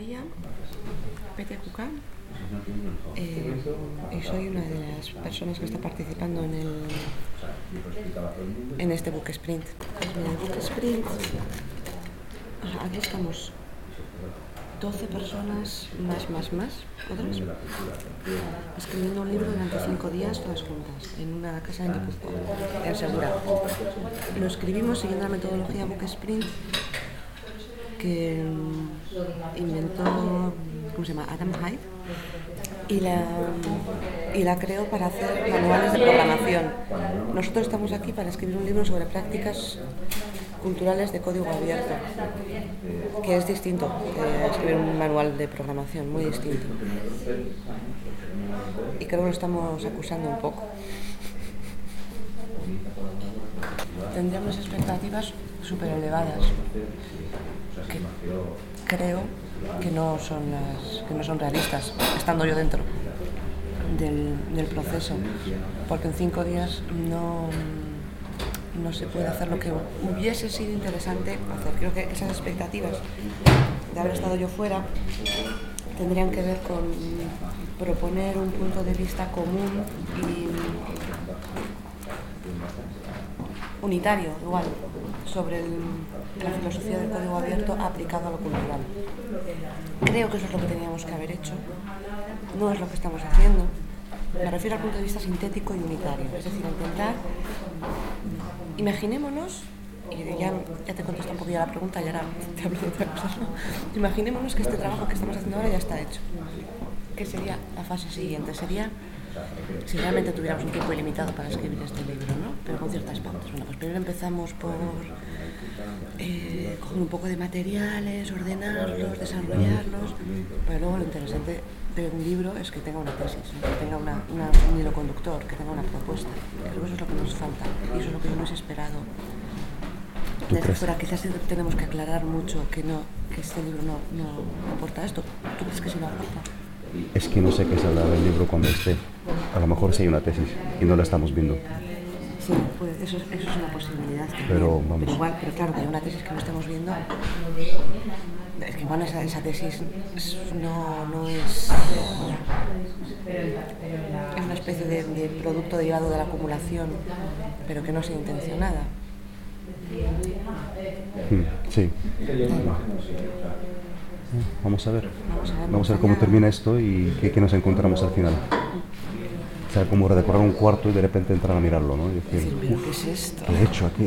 María Pete Cucá y soy una de las personas que está participando en este book sprint. Mira, el book sprint, aquí estamos 12 personas más, otras, escribiendo un libro durante 5 días todas juntas, en una casa en Guipúzcoa, en Segura. Lo escribimos siguiendo la metodología book sprint que inventó, ¿cómo se llama?, Adam Hyde, y la creó para hacer manuales de programación. Nosotros estamos aquí para escribir un libro sobre prácticas culturales de código abierto, que es distinto de escribir un manual de programación, muy distinto. Y creo que lo estamos acusando un poco. Tendríamos expectativas súper elevadas, que creo que no son realistas, estando yo dentro del proceso, porque en 5 días no se puede hacer lo que hubiese sido interesante hacer. Creo que esas expectativas de haber estado yo fuera tendrían que ver con proponer un punto de vista común y unitario, igual, sobre la filosofía del código abierto aplicado a lo cultural. Creo que eso es lo que teníamos que haber hecho, no es lo que estamos haciendo. Me refiero al punto de vista sintético y unitario, es decir, intentar, imaginémonos, y ya te contesto un poquillo la pregunta y ahora te hablo de otra cosa, ¿no? Imaginémonos que este trabajo que estamos haciendo ahora ya está hecho. ¿Qué sería la fase siguiente? Sería, si realmente tuviéramos un tiempo ilimitado para escribir este libro, ¿no?, pero con ciertas pautas. Bueno, pues primero empezamos por coger un poco de materiales, ordenarlos, desarrollarlos, pero luego lo interesante de un libro es que tenga una tesis, ¿no?, que tenga un hilo conductor, que tenga una propuesta. Creo que eso es lo que nos falta y eso es lo que yo no he esperado. Desde fuera quizás tenemos que aclarar mucho que este libro no aporta esto. ¿Tú crees que sí lo aporta? Es que no sé qué saldrá del libro cuando esté. A lo mejor sí hay una tesis y no la estamos viendo. Sí, pues eso es una posibilidad. Pero claro, que hay una tesis que no estamos viendo. Es que bueno, esa tesis no es una especie de producto derivado de la acumulación, pero que no sea intencionada. Sí. Vamos a ver cómo termina esto y qué nos encontramos al final. O sea, como redecorar un cuarto y de repente entrar a mirarlo, ¿no? Y decir, ¿Pero qué es esto? ¿Qué he hecho aquí?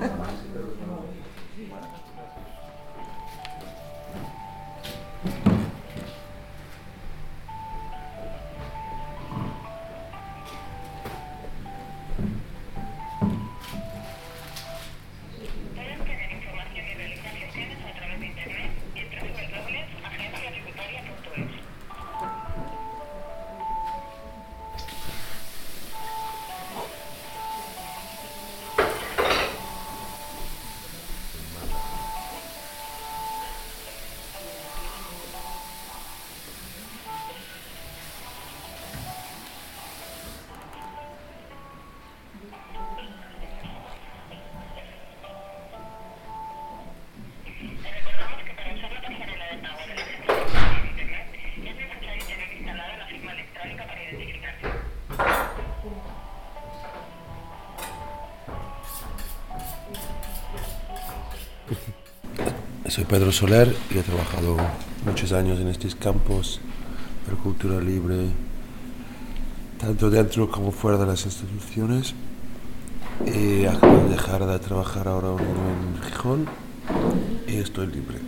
Soy Pedro Soler y he trabajado muchos años en estos campos de la cultura libre, tanto dentro como fuera de las instituciones. Y acabo de dejar de trabajar ahora en Gijón y estoy libre.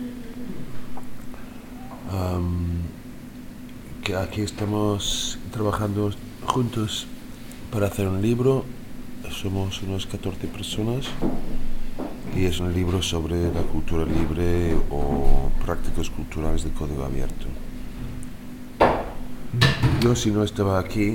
Que aquí estamos trabajando juntos para hacer un libro. Somos unos 14 personas. Y es un libro sobre la cultura libre o prácticas culturales de código abierto. Yo, si no estaba aquí,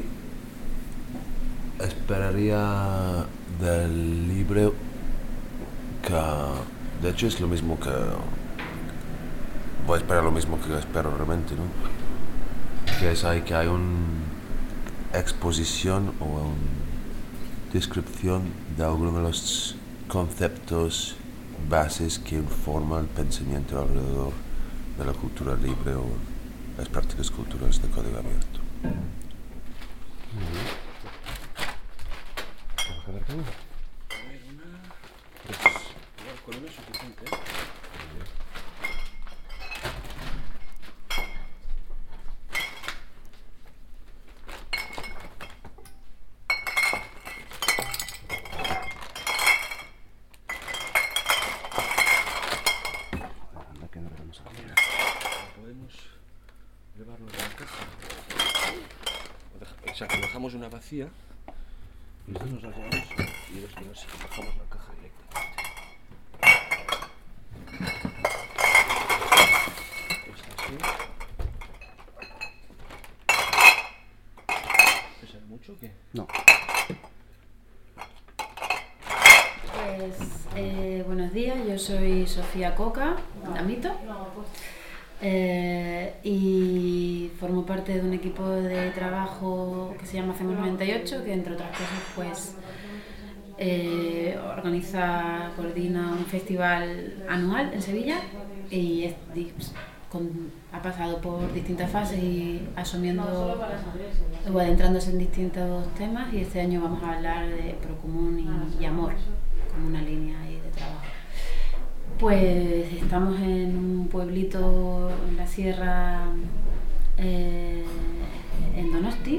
esperaría del libro que, de hecho, es lo mismo que voy a esperar lo mismo que espero realmente, ¿no? Que hay una exposición o una descripción de algunos de los conceptos bases que informan el pensamiento alrededor de la cultura libre o las prácticas culturales de código abierto. Con una es suficiente. Podemos llevarlo a la casa. O sea, que dejamos una vacía y después nos la llevamos y después bajamos la caja directamente. Esta así. ¿Pesa mucho o qué? No. Pues, buenos días, yo soy Sofía Coca, Amito, y formo parte de un equipo de trabajo que se llama Hacemos 98, que entre otras cosas pues coordina un festival anual en Sevilla y ha pasado por distintas fases y asumiendo o adentrándose en distintos temas, y este año vamos a hablar de Procomún y amor como una línea ahí de trabajo. Pues estamos en un pueblito en la sierra, en Donosti,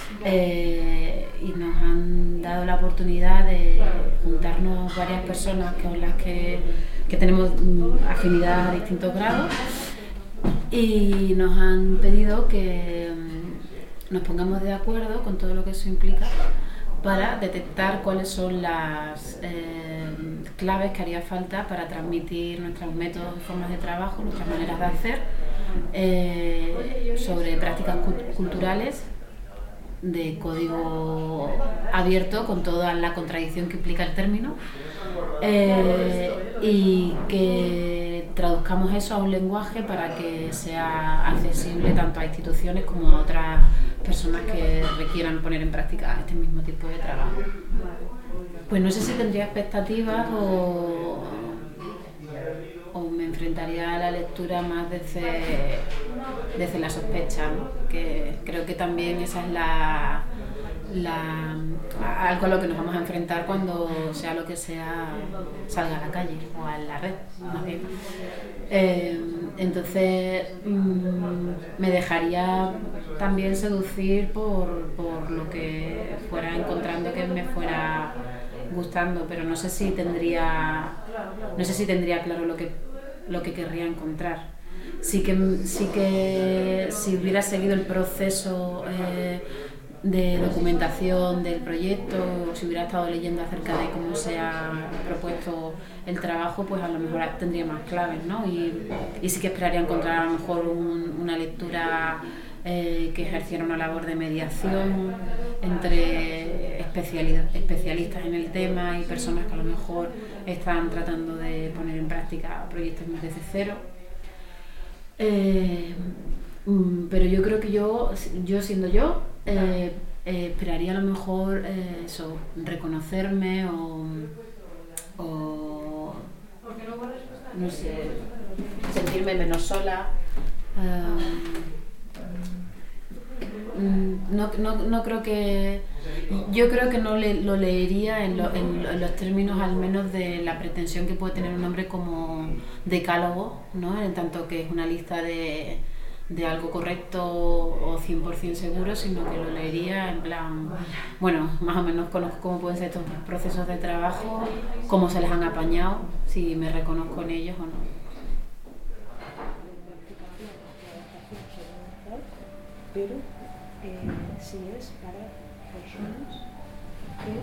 y nos han dado la oportunidad de juntarnos varias personas con las que tenemos afinidad a distintos grados, y nos han pedido que nos pongamos de acuerdo con todo lo que eso implica para detectar cuáles son las claves que haría falta para transmitir nuestros métodos y formas de trabajo, nuestras maneras de hacer, sobre prácticas culturales de código abierto, con toda la contradicción que implica el término, y que traduzcamos eso a un lenguaje para que sea accesible tanto a instituciones como a otras personas que requieran poner en práctica este mismo tipo de trabajo. Pues no sé si tendría expectativas o me enfrentaría a la lectura más desde la sospecha, ¿no? Que creo que también esa es algo a lo que nos vamos a enfrentar cuando sea lo que sea, salga a la calle o a la red, más bien. Entonces me dejaría también seducir por lo que fuera encontrando, que me fuera gustando, pero no sé si tendría claro lo que querría encontrar. Sí que si hubiera seguido el proceso de documentación del proyecto, o si hubiera estado leyendo acerca de cómo se ha propuesto el trabajo, pues a lo mejor tendría más claves, ¿no? Y sí que esperaría encontrar a lo mejor una lectura que ejerciera una labor de mediación entre especialistas en el tema y personas que a lo mejor están tratando de poner en práctica proyectos desde cero. Pero yo creo que yo siendo yo, esperaría a lo mejor eso, reconocerme o no sé, sentirme menos sola. No creo que... Yo creo que no lo leería en los términos al menos de la pretensión que puede tener un nombre como decálogo, ¿no? En tanto que es una lista de algo correcto o 100% seguro, sino que lo leería en plan, bueno, más o menos conozco cómo pueden ser estos procesos de trabajo, cómo se les han apañado, si me reconozco en ellos o no. Pero si es para personas que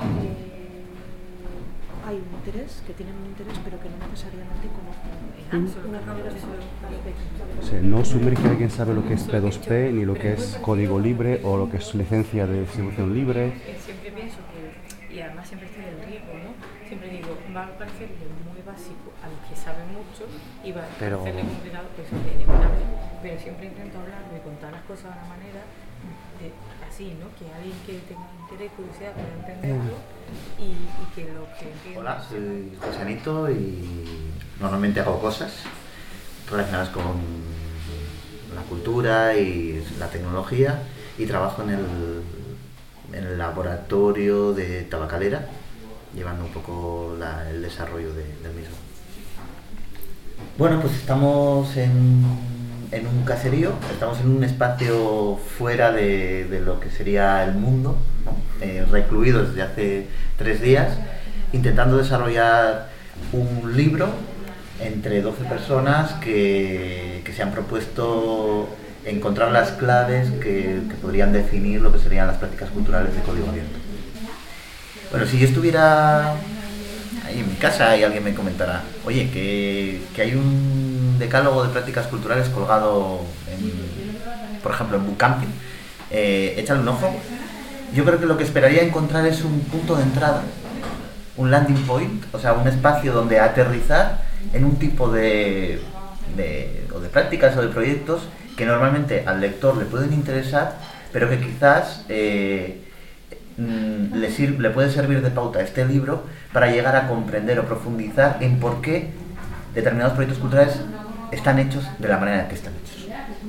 hay un interés, que tienen un interés, pero que no necesariamente conocen. O sea, no asumir que alguien sabe lo que es P2P, ni lo que es código libre o lo que es licencia de distribución libre. Siempre pienso que, y además siempre estoy en riesgo, ¿no? Siempre digo, va a parecerle muy básico a los que saben mucho y va a parecerle complicado, pues es inevitable, pero siempre intento hablar de contar las cosas de una manera así, ¿no? Que alguien que tenga interés y curiosidad pueda entenderlo y que lo que entienda... Hola, soy José Anito y normalmente hago cosas relacionadas con la cultura y la tecnología, y trabajo en el laboratorio de Tabacalera, llevando un poco el desarrollo del mismo. Bueno, pues estamos en un caserío, estamos en un espacio fuera de lo que sería el mundo, recluidos desde hace 3 días, intentando desarrollar un libro entre 12 personas que se han propuesto encontrar las claves que podrían definir lo que serían las prácticas culturales de código abierto. Bueno, si yo estuviera ahí en mi casa y alguien me comentara, oye, que hay un decálogo de prácticas culturales colgado, por ejemplo, en Bookcamping, échale un ojo. Yo creo que lo que esperaría encontrar es un punto de entrada, un landing point, o sea, un espacio donde aterrizar en un tipo de prácticas o de proyectos que normalmente al lector le pueden interesar, pero que quizás le puede servir de pauta a este libro para llegar a comprender o profundizar en por qué determinados proyectos culturales están hechos de la manera en que están hechos.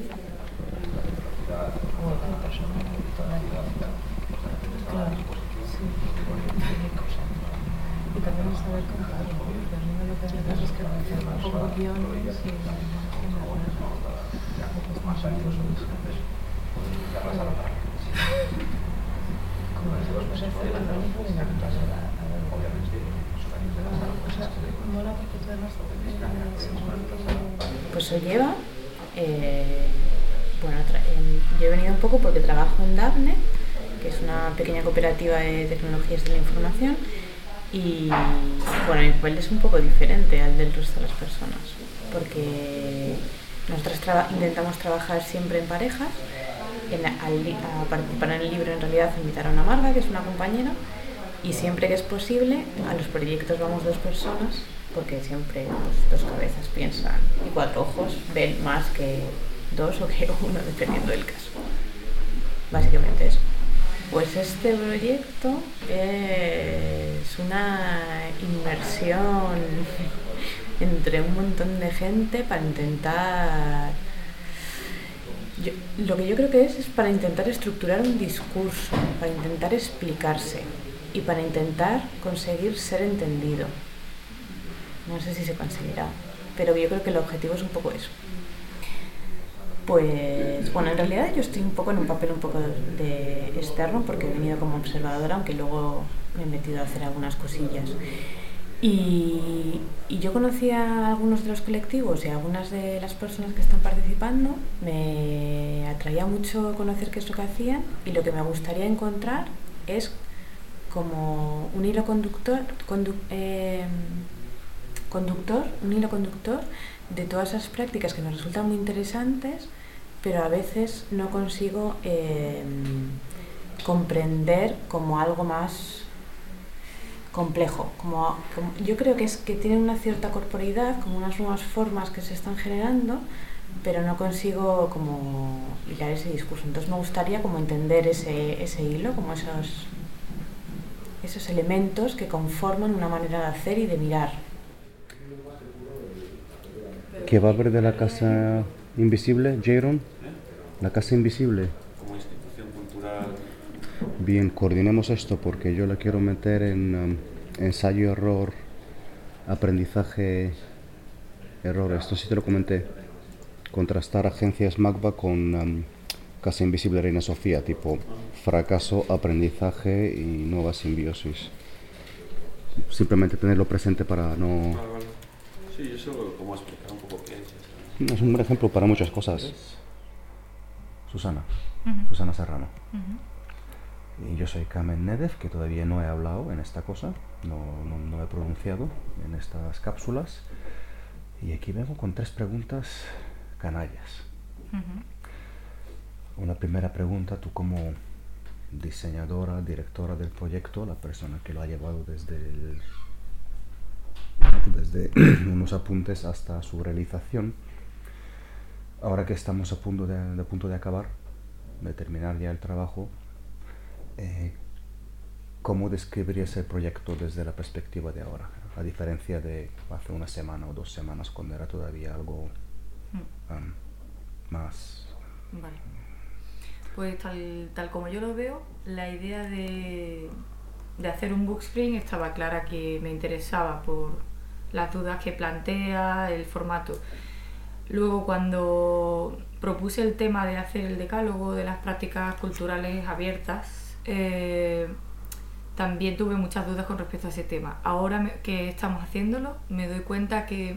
Y también saber contar, porque a mí lo que me pasa es que pongo guiones y pues se lleva. Yo he venido un poco porque trabajo en Dafne, que es una pequeña cooperativa de tecnologías de la información, y bueno, mi papel es un poco diferente al del resto de las personas, porque nosotros intentamos trabajar siempre en parejas. A participar en el libro en realidad invitaron a Marga, que es una compañera, y siempre que es posible a los proyectos vamos 2 personas, porque siempre 2 cabezas piensan y 4 ojos ven más que 2 o que 1, dependiendo del caso. Básicamente eso. Pues este proyecto es una inmersión entre un montón de gente para intentar... lo que yo creo que es para intentar estructurar un discurso, para intentar explicarse y para intentar conseguir ser entendido. No sé si se conseguirá, pero yo creo que el objetivo es un poco eso. Pues bueno, en realidad yo estoy un poco en un papel un poco de externo, porque he venido como observadora, aunque luego me he metido a hacer algunas cosillas. Y yo conocía a algunos de los colectivos y a algunas de las personas que están participando. Me atraía mucho conocer qué es lo que hacían, y lo que me gustaría encontrar es como un hilo conductor de todas esas prácticas que nos resultan muy interesantes, pero a veces no consigo comprender como algo más complejo. Yo creo que es que tienen una cierta corporeidad, como unas nuevas formas que se están generando, pero no consigo como hilar ese discurso. Entonces me gustaría como entender ese hilo, como esos elementos que conforman una manera de hacer y de mirar. ¿Qué va a haber de la Casa Invisible, Jaron? La Casa Invisible. Como institución cultural. Bien, coordinemos esto porque yo la quiero meter en ensayo-error, aprendizaje-error. Esto sí te lo comenté. Contrastar agencias MACBA con Casa Invisible Reina Sofía, tipo fracaso, aprendizaje y nueva simbiosis. Simplemente tenerlo presente para no... Vale. Sí, eso como explicar un poco qué es. Es un buen ejemplo para muchas cosas. Susana Serrano. Y yo soy Kamen Nedev, que todavía no he hablado en esta cosa, no he pronunciado en estas cápsulas. Y aquí vengo con 3 preguntas canallas. Una primera pregunta, tú como diseñadora, directora del proyecto, la persona que lo ha llevado desde unos apuntes hasta su realización. Ahora que estamos a punto de acabar, de terminar ya el trabajo, ¿cómo describirías el proyecto desde la perspectiva de ahora? A diferencia de hace una semana o 2 semanas, cuando era todavía algo más... Vale. Pues tal como yo lo veo, la idea de hacer un bookspring estaba clara, que me interesaba por las dudas que plantea, el formato. Luego, cuando propuse el tema de hacer el decálogo de las prácticas culturales abiertas, también tuve muchas dudas con respecto a ese tema. Ahora que estamos haciéndolo, me doy cuenta que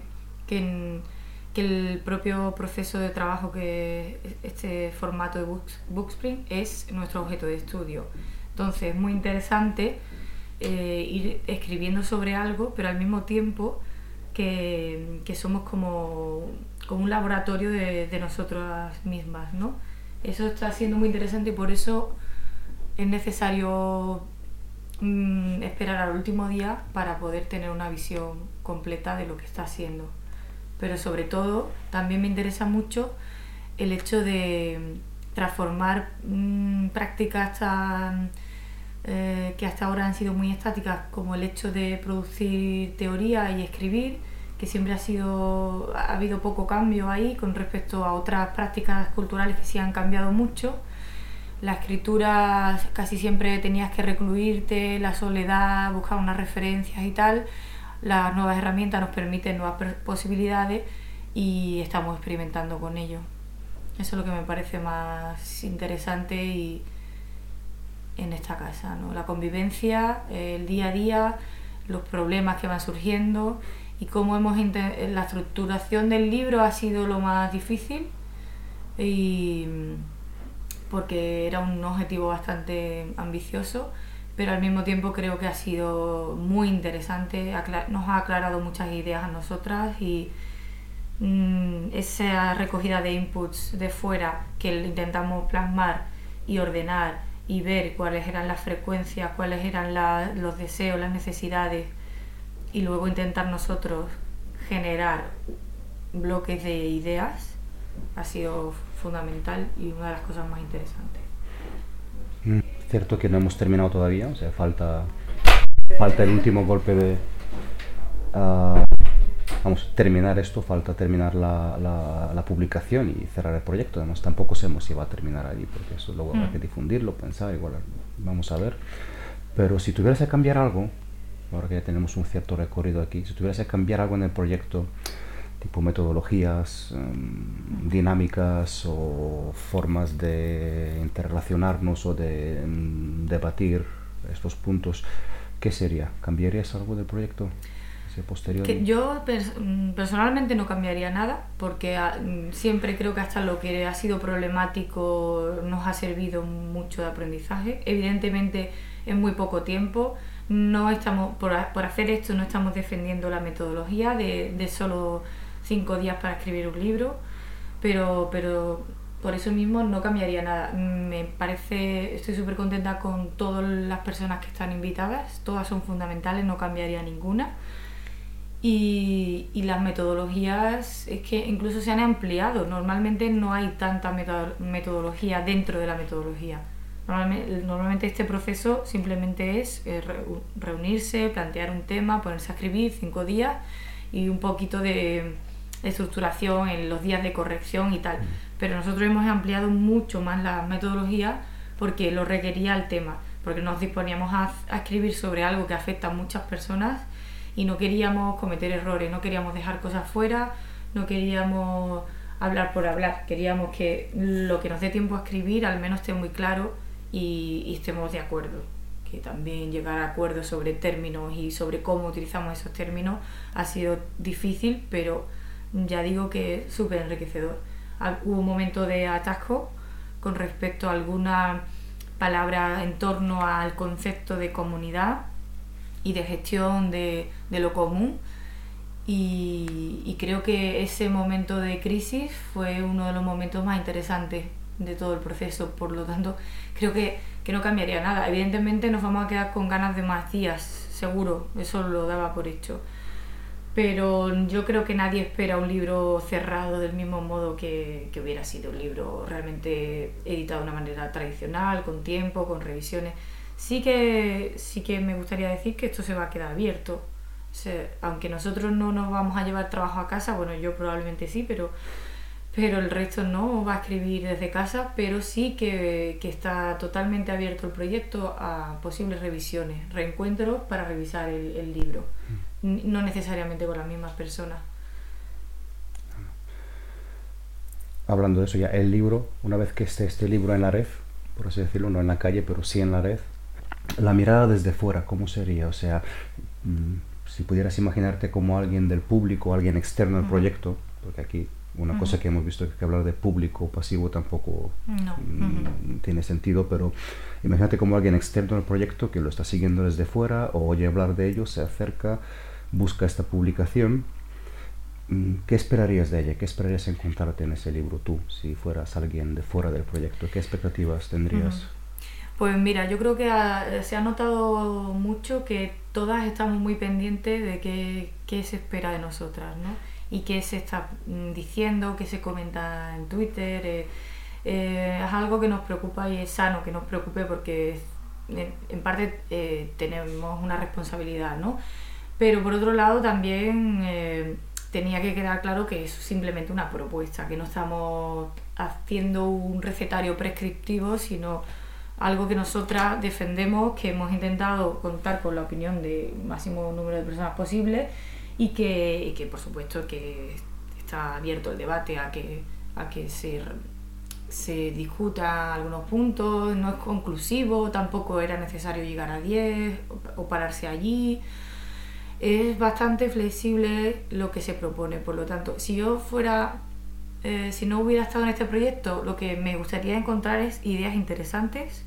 el propio proceso de trabajo, que este formato de bookspring, es nuestro objeto de estudio. Entonces es muy interesante ir escribiendo sobre algo, pero al mismo tiempo que somos como un laboratorio de nosotras mismas, ¿no? Eso está siendo muy interesante y por eso es necesario esperar al último día para poder tener una visión completa de lo que está haciendo. Pero sobre todo también me interesa mucho el hecho de transformar prácticas que hasta ahora han sido muy estáticas, como el hecho de producir teoría y escribir, que siempre ha habido poco cambio ahí con respecto a otras prácticas culturales que sí han cambiado mucho. La escritura casi siempre tenías que recluirte, la soledad, buscar unas referencias y tal. Las nuevas herramientas nos permiten nuevas posibilidades y estamos experimentando con ello. Eso es lo que me parece más interesante y en esta casa, ¿no? La convivencia, el día a día, los problemas que van surgiendo y cómo la estructuración del libro ha sido lo más difícil, y porque era un objetivo bastante ambicioso, pero al mismo tiempo creo que ha sido muy interesante, nos ha aclarado muchas ideas a nosotras, y esa recogida de inputs de fuera que intentamos plasmar y ordenar y ver cuáles eran las frecuencias, cuáles eran los deseos, las necesidades, y luego intentar nosotros generar bloques de ideas, ha sido fundamental y una de las cosas más interesantes. Cierto que no hemos terminado todavía, o sea, falta el último golpe de terminar esto, falta terminar la publicación y cerrar el proyecto. Además tampoco sabemos si va a terminar ahí, porque eso luego hay que difundirlo, pensar, igual vamos a ver. Pero si tuvieras que cambiar algo, ahora que ya tenemos un cierto recorrido aquí, si tuvieras que cambiar algo en el proyecto, tipo metodologías, dinámicas o formas de interrelacionarnos o de debatir estos puntos, ¿qué sería? ¿Cambiarías algo del proyecto posterior? Que yo personalmente no cambiaría nada, porque siempre creo que hasta lo que ha sido problemático nos ha servido mucho de aprendizaje. Evidentemente en muy poco tiempo. No estamos, por hacer esto no estamos defendiendo la metodología de solo 5 días para escribir un libro, pero por eso mismo no cambiaría nada. Estoy súper contenta con todas las personas que están invitadas, todas son fundamentales, no cambiaría ninguna. Y las metodologías es que incluso se han ampliado. Normalmente no hay tanta metodología dentro de la metodología. Normalmente este proceso simplemente es reunirse, plantear un tema, ponerse a escribir 5 días y un poquito de estructuración en los días de corrección y tal. Pero nosotros hemos ampliado mucho más la metodología porque lo requería el tema, porque nos disponíamos a escribir sobre algo que afecta a muchas personas y no queríamos cometer errores, no queríamos dejar cosas fuera, no queríamos hablar por hablar, queríamos que lo que nos dé tiempo a escribir al menos esté muy claro y estemos de acuerdo. Que también llegar a acuerdos sobre términos y sobre cómo utilizamos esos términos ha sido difícil, pero ya digo que es súper enriquecedor. Hubo un momento de atasco con respecto a alguna palabra en torno al concepto de comunidad y de gestión de lo común, y creo que ese momento de crisis fue uno de los momentos más interesantes de todo el proceso. Por lo tanto, creo que no cambiaría nada. Evidentemente nos vamos a quedar con ganas de más días, seguro, eso lo daba por hecho, pero yo creo que nadie espera un libro cerrado del mismo modo que hubiera sido un libro realmente editado de una manera tradicional, con tiempo, con revisiones. Sí que me gustaría decir que esto se va a quedar abierto. O sea, aunque nosotros no nos vamos a llevar trabajo a casa, bueno, yo probablemente sí, pero pero el resto no va a escribir desde casa, pero sí que está totalmente abierto el proyecto a posibles revisiones, reencuentros para revisar el libro, no necesariamente con las mismas personas. Hablando de eso ya, el libro, una vez que esté este libro en la red, por así decirlo, no en la calle, pero sí en la red, la mirada desde fuera, ¿cómo sería? O sea, si pudieras imaginarte como alguien del público, alguien externo al proyecto, porque aquí una cosa que hemos visto es que hablar de público pasivo tampoco tiene sentido, pero imagínate como alguien externo al proyecto que lo está siguiendo desde fuera o oye hablar de ello, se acerca, busca esta publicación. ¿Qué esperarías de ella? ¿Qué esperarías encontrarte en ese libro tú, si fueras alguien de fuera del proyecto? ¿Qué expectativas tendrías? Pues mira, yo creo que se ha notado mucho que todas estamos muy pendientes de qué se espera de nosotras, ¿no? Y qué se está diciendo, qué se comenta en Twitter. Es algo que nos preocupa y es sano que nos preocupe porque en parte tenemos una responsabilidad, ¿no? Pero por otro lado también tenía que quedar claro que es simplemente una propuesta, que no estamos haciendo un recetario prescriptivo, sino algo que nosotras defendemos, que hemos intentado contar con la opinión del máximo número de personas posible y que por supuesto que está abierto el debate a que se discuta algunos puntos, no es conclusivo, tampoco era necesario llegar a 10 o pararse allí. Es bastante flexible lo que se propone, por lo tanto, si no hubiera estado en este proyecto, lo que me gustaría encontrar es ideas interesantes,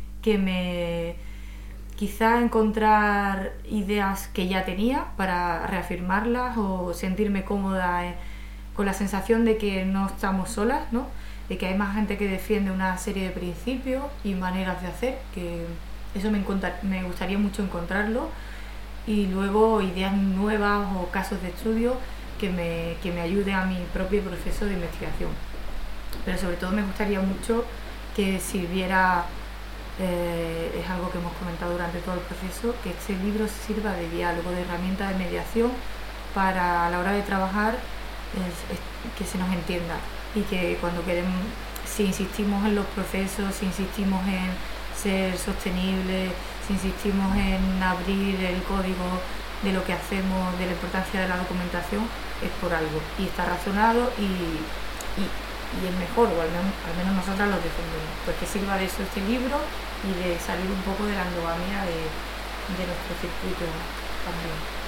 quizá encontrar ideas que ya tenía para reafirmarlas o sentirme cómoda con la sensación de que no estamos solas, ¿no? De que hay más gente que defiende una serie de principios y maneras de hacer, que eso me gustaría mucho encontrarlo. Y luego ideas nuevas o casos de estudio que me ayuden a mi propio proceso de investigación. Pero sobre todo me gustaría mucho que sirviera, es algo que hemos comentado durante todo el proceso, que este libro sirva de diálogo, de herramienta de mediación para a la hora de trabajar que se nos entienda y que cuando queremos, si insistimos en los procesos, si insistimos en ser sostenibles, si insistimos en abrir el código de lo que hacemos, de la importancia de la documentación, es por algo y está razonado y es mejor, o al menos nosotras lo defendemos. Pues que sirva de eso este libro y de salir un poco de la endogamia de nuestro circuito también.